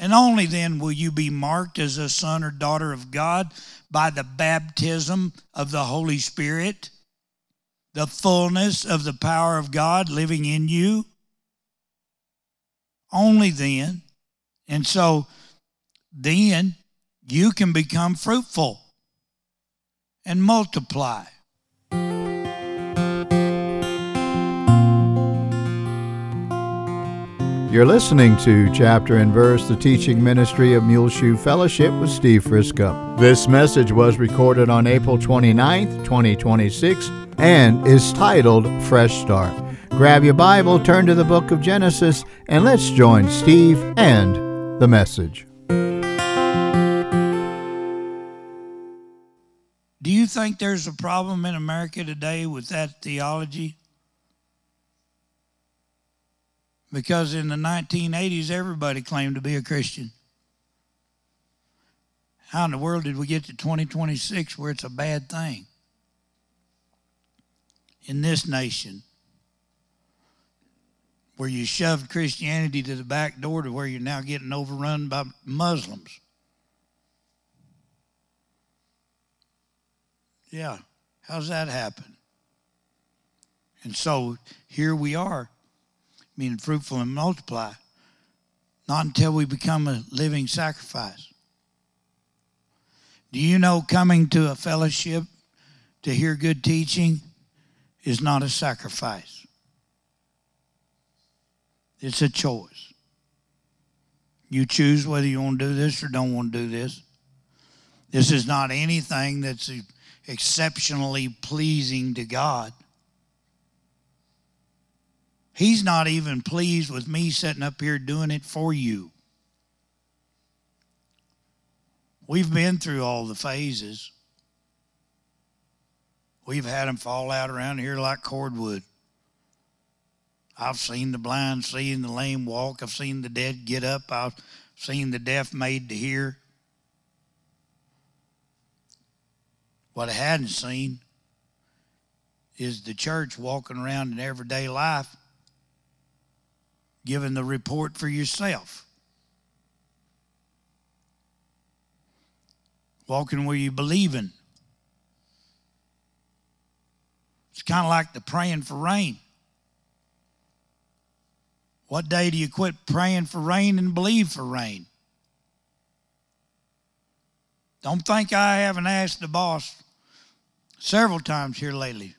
And only then will you be marked as a son or daughter of God by the baptism of the Holy Spirit, the fullness of the power of God living in you. Only then. And so then you can become fruitful and multiply. You're listening to Chapter and Verse, the teaching ministry of Muleshoe Fellowship with Steve Frisco. This message was recorded on April 29th, 2026, and is titled Fresh Start. Grab your Bible, turn to the book of Genesis, and let's join Steve and the message. Do you think there's a problem in America today with that theology? Because in the 1980s, everybody claimed to be a Christian. How in the world did we get to 2026 where it's a bad thing? In this nation, where you shoved Christianity to the back door to where you're now getting overrun by Muslims. Yeah, how's that happen? And so here we are, being fruitful and multiply, not until we become a living sacrifice. Do you know coming to a fellowship to hear good teaching is not a sacrifice? It's a choice. You choose whether you want to do this or don't want to do this. This is not anything that's exceptionally pleasing to God. He's not even pleased with me sitting up here doing it for you. We've been through all the phases. We've had them fall out around here like cordwood. I've seen the blind see and the lame walk. I've seen the dead get up. I've seen the deaf made to hear. What I hadn't seen is the church walking around in everyday life giving the report for yourself. Walking where you believe in. It's kind of like the praying for rain. What day do you quit praying for rain and believe for rain? Don't think I haven't asked the boss several times here lately.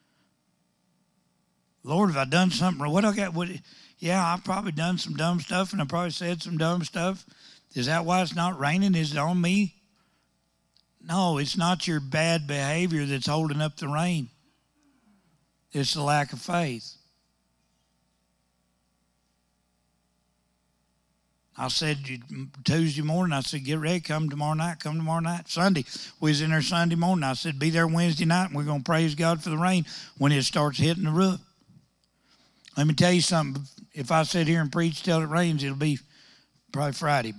Lord, have I done something wrong? What I got? Yeah, I've probably done some dumb stuff, and I probably said some dumb stuff. Is that why it's not raining? Is it on me? No, it's not your bad behavior that's holding up the rain. It's the lack of faith. I said Tuesday morning, I said, get ready, come tomorrow night. Sunday, we was in there Sunday morning. I said, be there Wednesday night, and we're going to praise God for the rain when it starts hitting the roof. Let me tell you something. If I sit here and preach till it rains, it'll be probably Friday.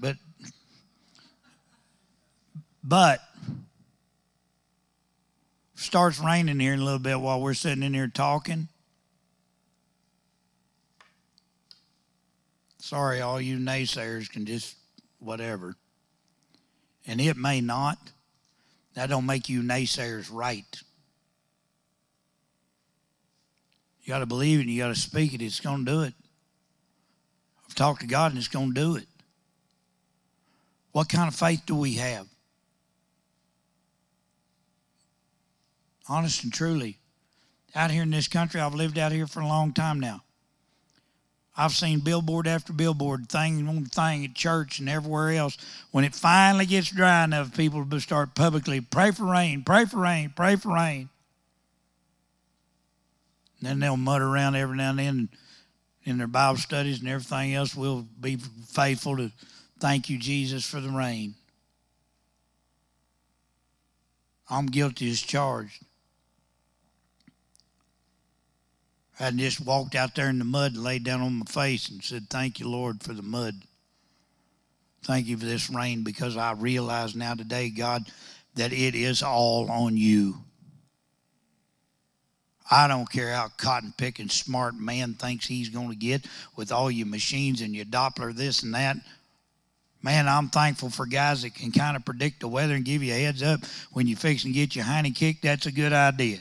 But starts raining here in a little bit while we're sitting in here talking. Sorry, all you naysayers can just whatever. And it may not. That don't make you naysayers right. You got to believe it and you got to speak it. It's going to do it. I've talked to God and it's going to do it. What kind of faith do we have? Honest and truly. Out here in this country, I've lived out here for a long time now. I've seen billboard after billboard, thing on thing at church and everywhere else. When it finally gets dry enough, people will start publicly, pray for rain, pray for rain, pray for rain. And then they'll mutter around every now and then in their Bible studies and everything else. We'll be faithful to thank you, Jesus, for the rain. I'm guilty as charged. I just walked out there in the mud and laid down on my face and said, thank you, Lord, for the mud. Thank you for this rain, because I realize now today, God, that it is all on you. I don't care how cotton-picking smart man thinks he's going to get with all your machines and your Doppler this and that. Man, I'm thankful for guys that can kind of predict the weather and give you a heads up when you're fixing to get your hiney kicked. That's a good idea.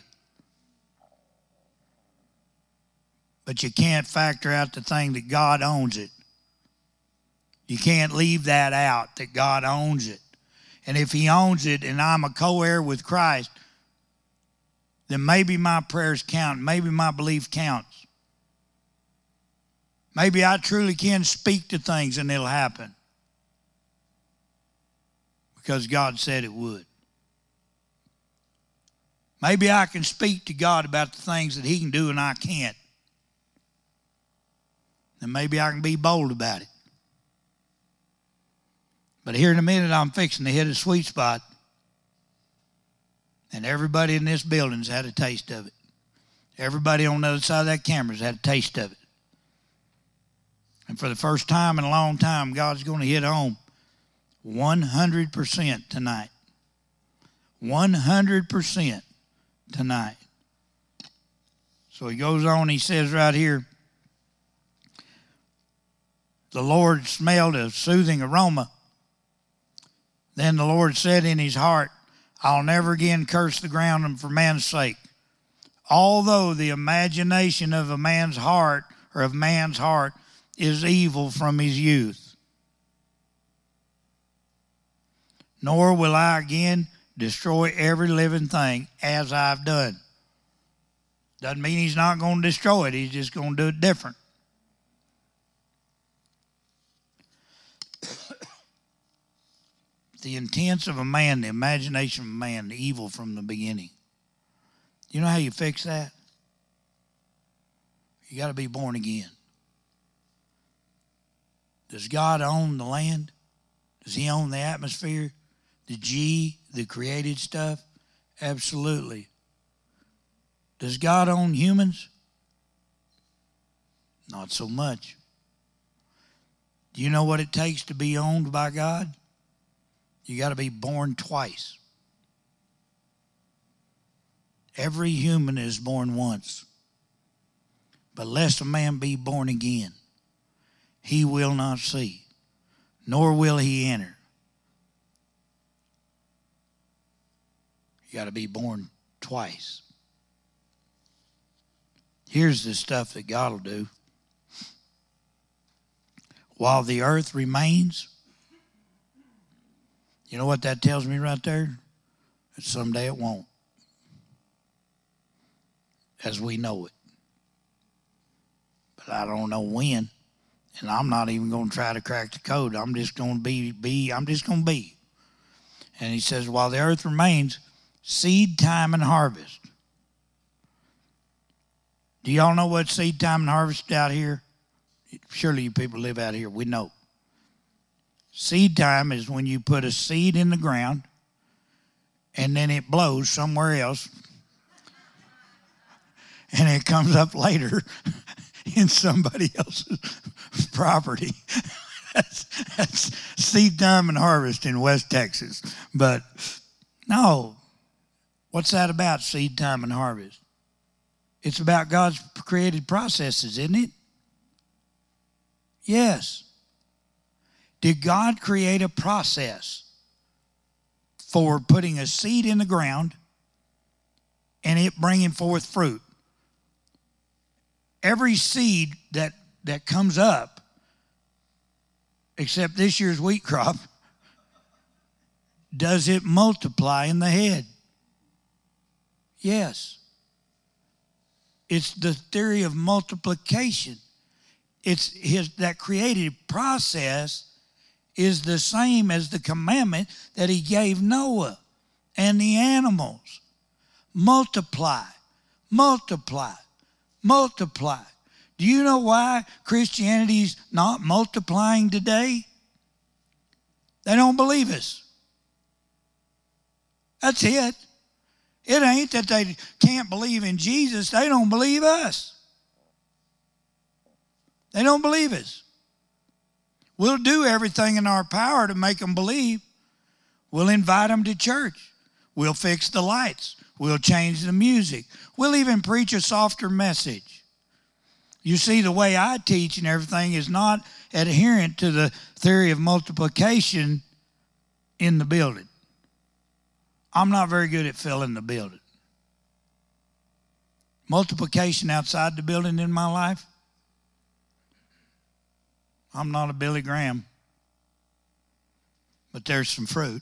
But you can't factor out the thing that God owns it. You can't leave that out, that God owns it. And if he owns it and I'm a co-heir with Christ, then maybe my prayers count. Maybe my belief counts. Maybe I truly can speak to things and it'll happen. Because God said it would. Maybe I can speak to God about the things that he can do and I can't. And maybe I can be bold about it. But here in a minute, I'm fixing to hit a sweet spot. And everybody in this building's had a taste of it. Everybody on the other side of that camera's had a taste of it. And for the first time in a long time, God's going to hit home 100% tonight. 100% tonight. So he goes on, he says right here, the Lord smelled a soothing aroma. Then the Lord said in his heart, I'll never again curse the ground for man's sake. Although the imagination of a man's heart or of man's heart is evil from his youth. Nor will I again destroy every living thing as I've done. Doesn't mean he's not going to destroy it. He's just going to do it different. The intents of a man, the imagination of a man, the evil from the beginning. You know how you fix that? You got to be born again. Does God own the land? Does he own the atmosphere? The created stuff? Absolutely. Does God own humans? Not so much. Do you know what it takes to be owned by God? You got to be born twice. Every human is born once. But lest a man be born again, he will not see, nor will he enter. You got to be born twice. Here's the stuff that God will do. While the earth remains, you know what that tells me right there? That someday it won't. As we know it. But I don't know when. And I'm not even going to try to crack the code. I'm just going to be. And he says, while the earth remains, seed time and harvest. Do y'all know what seed time and harvest out here? Surely you people live out here. We know. Seed time is when you put a seed in the ground and then it blows somewhere else and it comes up later in somebody else's property. That's seed time and harvest in West Texas. But no, what's that about, seed time and harvest? It's about God's created processes, isn't it? Yes. Did God create a process for putting a seed in the ground and it bringing forth fruit? Every seed that comes up, except this year's wheat crop, does it multiply in the head? Yes. It's the theory of multiplication. It's that creative process is the same as the commandment that he gave Noah and the animals. Multiply, multiply, multiply. Do you know why Christianity's not multiplying today? They don't believe us. That's it. It ain't that they can't believe in Jesus. They don't believe us. They don't believe us. We'll do everything in our power to make them believe. We'll invite them to church. We'll fix the lights. We'll change the music. We'll even preach a softer message. You see, the way I teach and everything is not adherent to the theory of multiplication in the building. I'm not very good at filling the building. Multiplication outside the building in my life, I'm not a Billy Graham, but there's some fruit,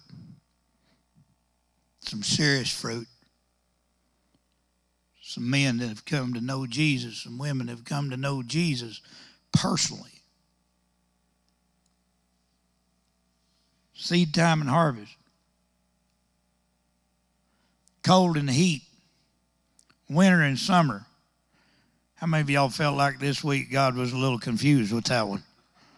some serious fruit. Some men that have come to know Jesus, some women that have come to know Jesus personally. Seed time and harvest. Cold and heat. Winter and summer. How many of y'all felt like this week God was a little confused with that one?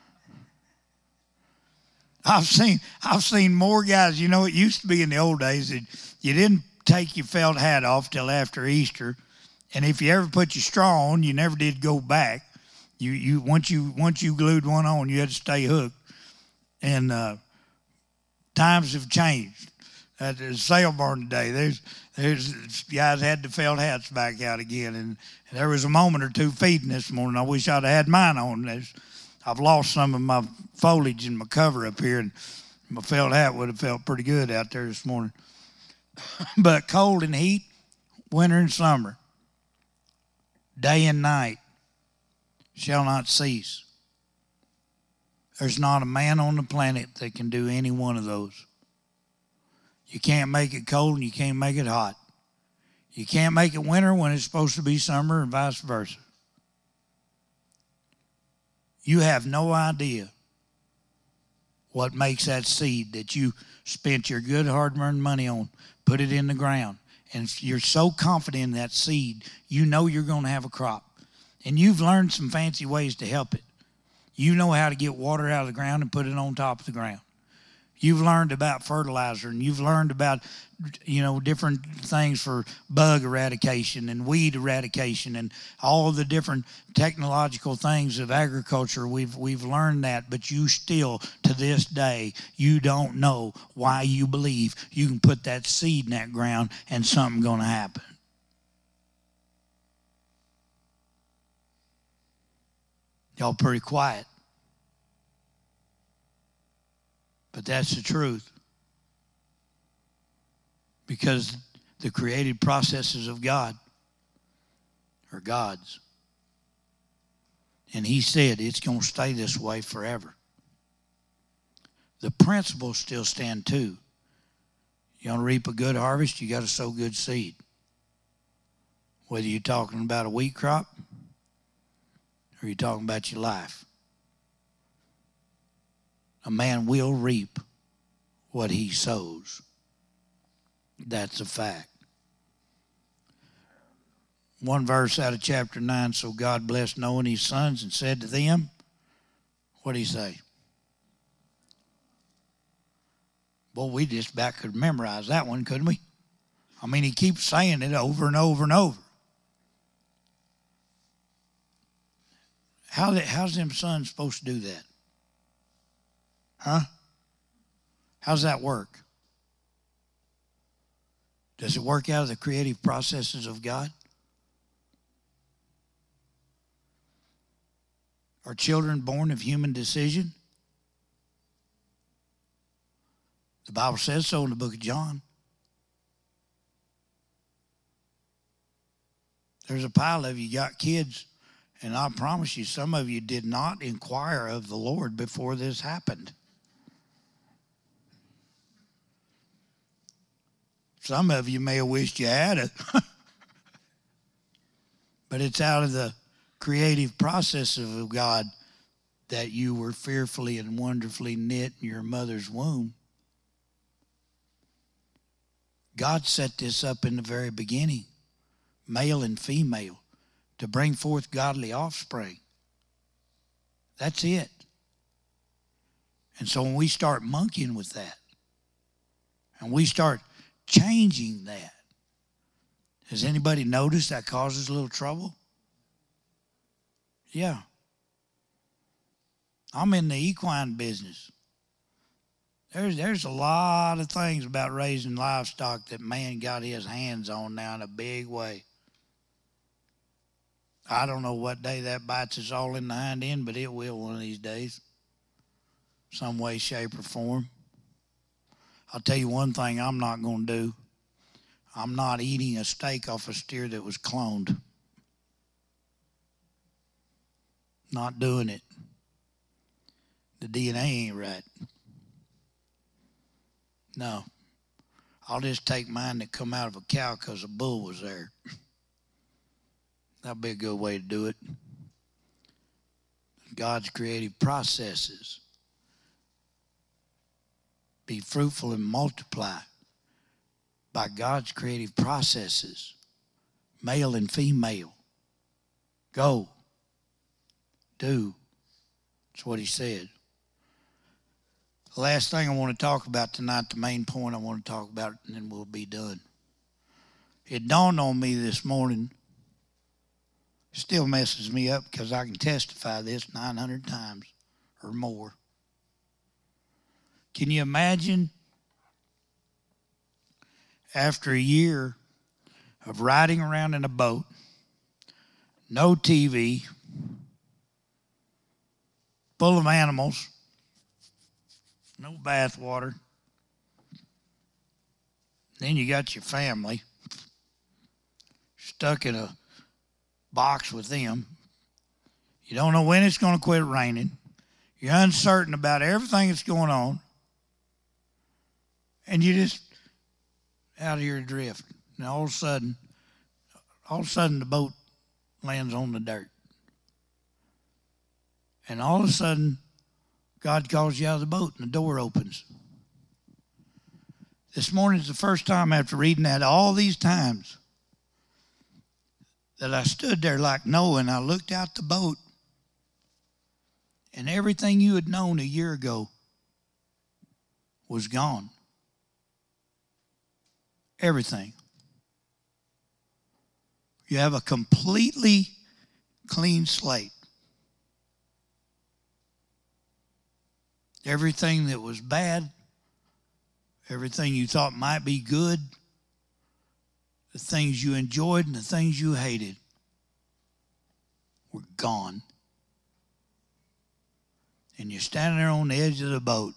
I've seen more guys. You know, it used to be in the old days that you didn't take your felt hat off till after Easter, and if you ever put your straw on, you never did go back. You once you glued one on, you had to stay hooked. And times have changed. At the sale barn today, there's guys had the felt hats back out again, and there was a moment or two feeding this morning. I wish I'd have had mine on. I've lost some of my foliage in my cover up here, and my felt hat would have felt pretty good out there this morning. But cold and heat, winter and summer, day and night shall not cease. There's not a man on the planet that can do any one of those. You can't make it cold and you can't make it hot. You can't make it winter when it's supposed to be summer and vice versa. You have no idea what makes that seed that you spent your good hard-earned money on, put it in the ground, and you're so confident in that seed, you know you're going to have a crop. And you've learned some fancy ways to help it. You know how to get water out of the ground and put it on top of the ground. You've learned about fertilizer, and you've learned about, different things for bug eradication and weed eradication and all the different technological things of agriculture. We've learned that, but you still, to this day, you don't know why you believe you can put that seed in that ground and something's going to happen. Y'all pretty quiet. But that's the truth. Because the created processes of God are God's. And he said it's going to stay this way forever. The principles still stand too. You want to reap a good harvest, you got to sow good seed. Whether you're talking about a wheat crop or you're talking about your life. A man will reap what he sows. That's a fact. One verse out of chapter 9, so God blessed Noah and his sons and said to them, what did he say? Well, we just about could memorize that one, couldn't we? I mean, he keeps saying it over and over and over. How's them sons supposed to do that? Huh? How's that work? Does it work out of the creative processes of God? Are children born of human decision? The Bible says so in the book of John. There's a pile of you got kids, and I promise you, some of you did not inquire of the Lord before this happened. Some of you may have wished you had it. But it's out of the creative processes of God that you were fearfully and wonderfully knit in your mother's womb. God set this up in the very beginning, male and female, to bring forth godly offspring. That's it. And so when we start monkeying with that, and we start changing that, has anybody noticed that causes a little trouble? Yeah. I'm in the equine business. There's a lot of things about raising livestock that man got his hands on now in a big way. I don't know what day that bites us all in the hind end, but it will one of these days. Some way, shape, or form. I'll tell you one thing I'm not going to do. I'm not eating a steak off a steer that was cloned. Not doing it. The DNA ain't right. No. I'll just take mine that come out of a cow because a bull was there. That'd be a good way to do it. God's creative processes. Be fruitful and multiply by God's creative processes. Male and female. Go. Do. That's what he said. The last thing I want to talk about tonight, the main point I want to talk about, and then we'll be done. It dawned on me this morning. Still messes me up because I can testify this 900 times or more. Can you imagine after a year of riding around in a boat, no TV, full of animals, no bath water, then you got your family stuck in a box with them. You don't know when it's going to quit raining. You're uncertain about everything that's going on. And you just out here adrift. And all of a sudden the boat lands on the dirt. And all of a sudden, God calls you out of the boat and the door opens. This morning is the first time after reading that all these times that I stood there like Noah and I looked out the boat and everything you had known a year ago was gone. Everything. You have a completely clean slate. Everything that was bad, everything you thought might be good, the things you enjoyed and the things you hated were gone. And you're standing there on the edge of the boat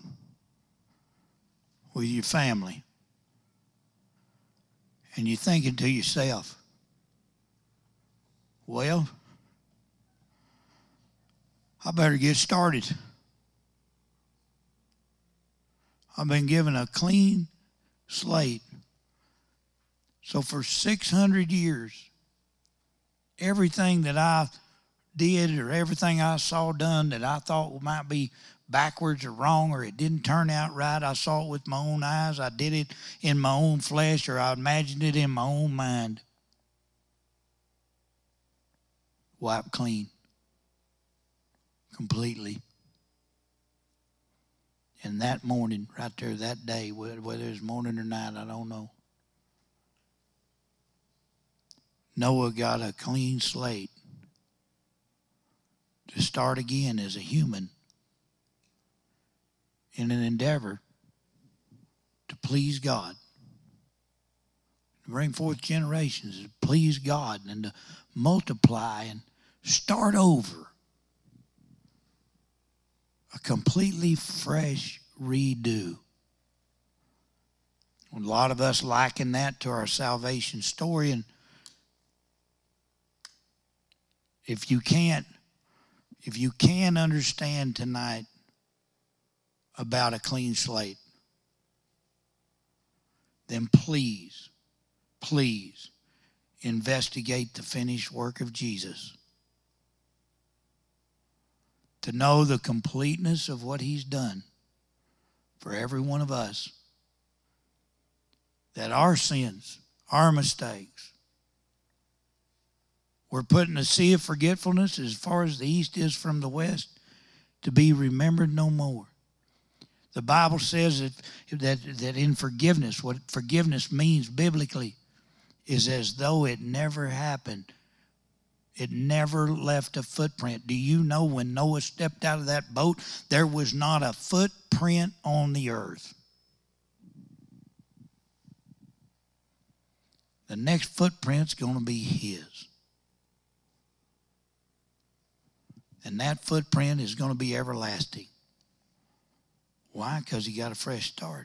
with your family. And you're thinking to yourself, well, I better get started. I've been given a clean slate. So for 600 years, everything that I did or everything I saw done that I thought might be backwards or wrong or it didn't turn out right, I saw it with my own eyes. I did it in my own flesh or I imagined it in my own mind. Wiped clean. Completely. And that morning, right there, that day, whether it was morning or night, I don't know. Noah got a clean slate to start again as a human in an endeavor to please God, to bring forth generations, to please God, and to multiply and start over. A completely fresh redo. A lot of us liken that to our salvation story, and if you can understand tonight about a clean slate, then please investigate the finished work of Jesus. To know the completeness of what he's done for every one of us. That our sins, our mistakes, we're put in a sea of forgetfulness as far as the east is from the west, to be remembered no more. The Bible says that in forgiveness, what forgiveness means biblically is as though it never happened. It never left a footprint. Do you know when Noah stepped out of that boat, there was not a footprint on the earth? The next footprint's going to be his. And that footprint is going to be everlasting. Why? Because he got a fresh start.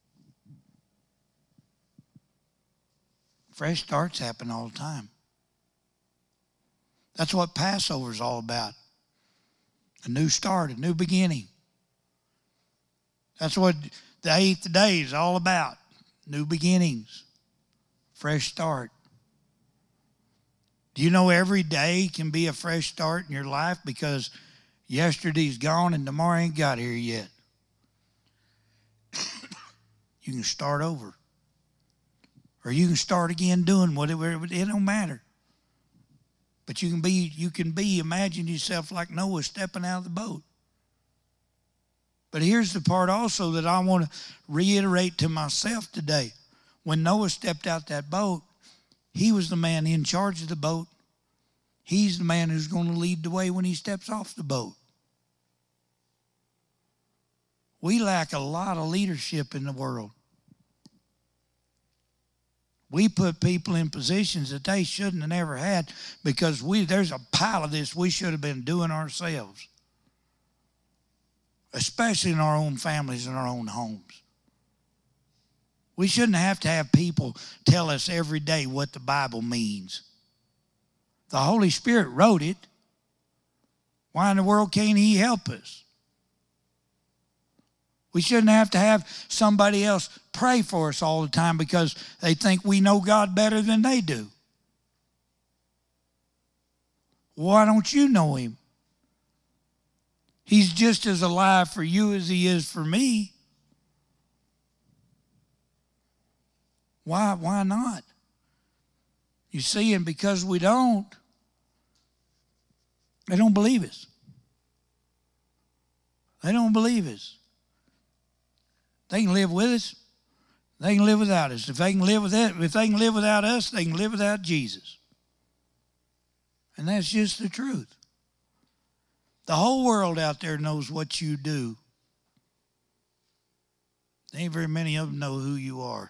Fresh starts happen all the time. That's what Passover is all about. A new start, a new beginning. That's what the 8th day is all about. New beginnings. Fresh start. Do you know every day can be a fresh start in your life because yesterday's gone and tomorrow ain't got here yet? You can start over. Or you can start again doing whatever. It don't matter. But you can be, imagine yourself like Noah stepping out of the boat. But here's the part also that I want to reiterate to myself today. When Noah stepped out that boat, he was the man in charge of the boat. He's the man who's going to lead the way when he steps off the boat. We lack a lot of leadership in the world. We put people in positions that they shouldn't have never had because there's a pile of this we should have been doing ourselves, especially in our own families and our own homes. We shouldn't have to have people tell us every day what the Bible means. The Holy Spirit wrote it. Why in the world can't He help us? We shouldn't have to have somebody else pray for us all the time because they think we know God better than they do. Why don't you know Him? He's just as alive for you as He is for me. Why not? You see, and because we don't, they don't believe us. They don't believe us. They can live with us. They can live without us. If they can live without us, they can live without Jesus. And that's just the truth. The whole world out there knows what you do. There ain't very many of them know who you are.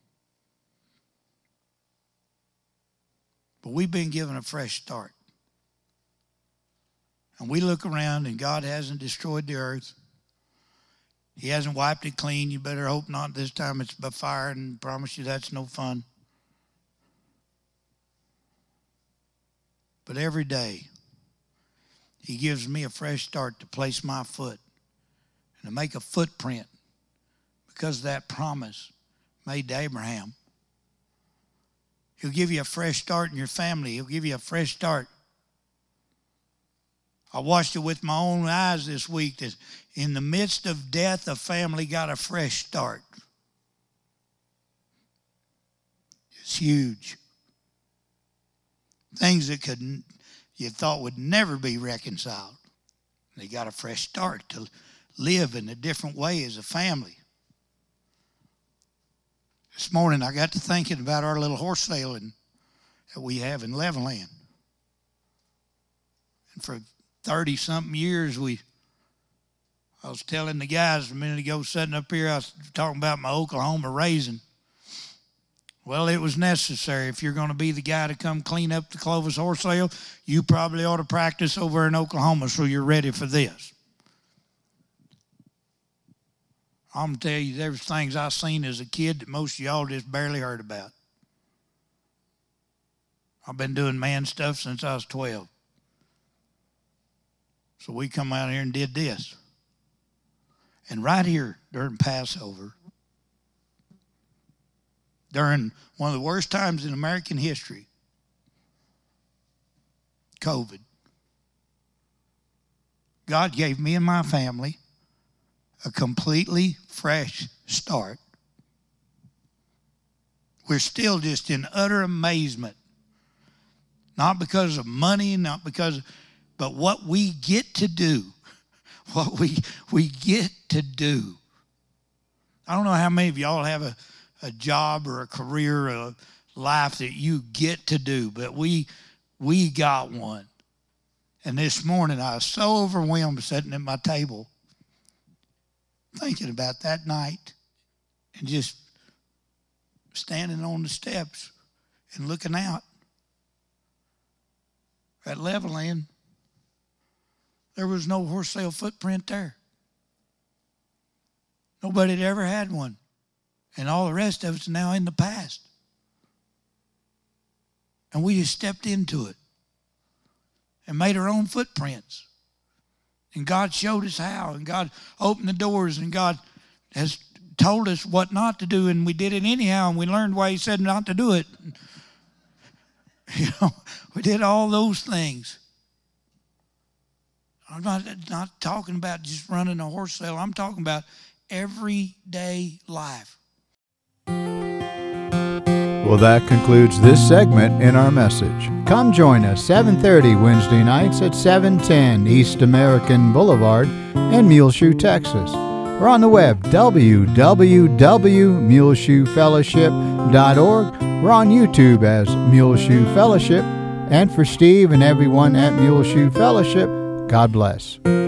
But we've been given a fresh start. And we look around and God hasn't destroyed the earth. He hasn't wiped it clean. You better hope not. This time it's by fire, and I promise you that's no fun. But every day, He gives me a fresh start to place my foot and to make a footprint because of that promise made to Abraham. He'll give you a fresh start in your family. He'll give you a fresh start. I watched it with my own eyes this week that in the midst of death, a family got a fresh start. It's huge. Things that you thought would never be reconciled. They got a fresh start to live in a different way as a family. This morning I got to thinking about our little horse sale that we have in Levelland. And for 30-something years, I was telling the guys a minute ago, sitting up here, I was talking about my Oklahoma raising. Well, it was necessary. If you're going to be the guy to come clean up the Clovis horse sale, you probably ought to practice over in Oklahoma so you're ready for this. I'm going to tell you, there's things I seen as a kid that most of y'all just barely heard about. I've been doing man stuff since I was 12. So we come out here and did this. And right here during Passover, during one of the worst times in American history, COVID, God gave me and my family a completely fresh start. We're still just in utter amazement. Not because of money, but what we get to do. What we get to do. I don't know how many of y'all have a job or a career or a life that you get to do, but we got one. And this morning I was so overwhelmed sitting at my table thinking about that night and just standing on the steps and looking out at Levelland. There was no horse sale footprint there. Nobody had ever had one. And all the rest of it's now in the past. And we just stepped into it and made our own footprints. And God showed us how, and God opened the doors, and God has told us what not to do, and we did it anyhow, and we learned why He said not to do it. You know, we did all those things. I'm not talking about just running a horse sale. I'm talking about everyday life. Well, that concludes this segment in our message. Come join us 7:30 Wednesday nights at 710 East American Boulevard in Muleshoe, Texas. We're on the web, www.muleshoefellowship.org. We're on YouTube as Muleshoe Fellowship. And for Steve and everyone at Muleshoe Fellowship, God bless.